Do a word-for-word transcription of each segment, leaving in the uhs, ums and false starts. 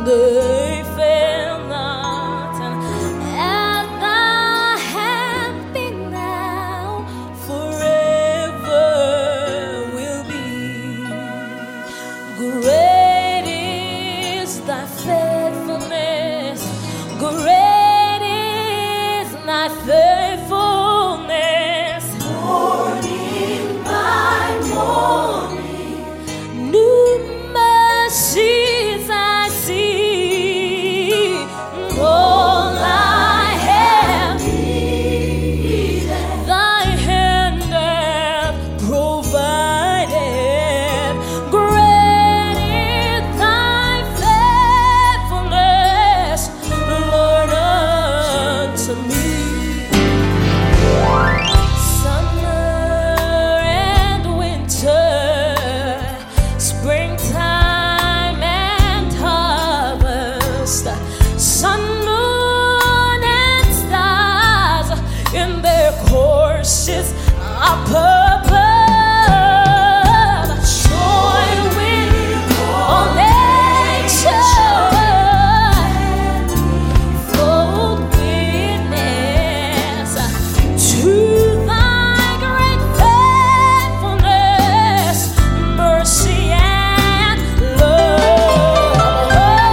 they fail not, and as thou hast been now, forever will be. Great is thy faithfulness, great is thy faithfulness. Morning by morning, new mercies I see. All I have needed, thy hand hath provided. Great is thy faithfulness, Lord, unto me. Summer and winter, springtime and harvest, sun, moon, and stars in their courses are purpose. Join with all nature, fold witness to thy great faithfulness, mercy and love.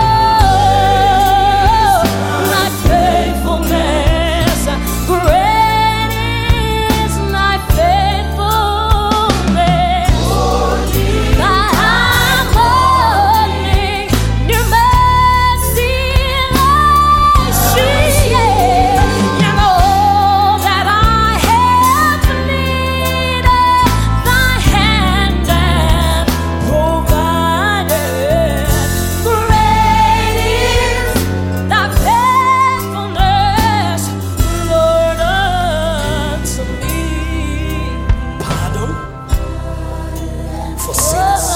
Thy faithfulness, great is thy faithfulness. Thy morning, new mercy I see. And all that I have needed, thy hand hath provided. Great is thy faithfulness, Lord, unto me. Pardon for sins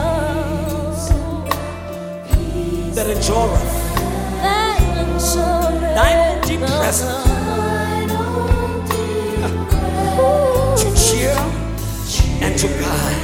that endureth, thine own deep presence to cheer and to guide.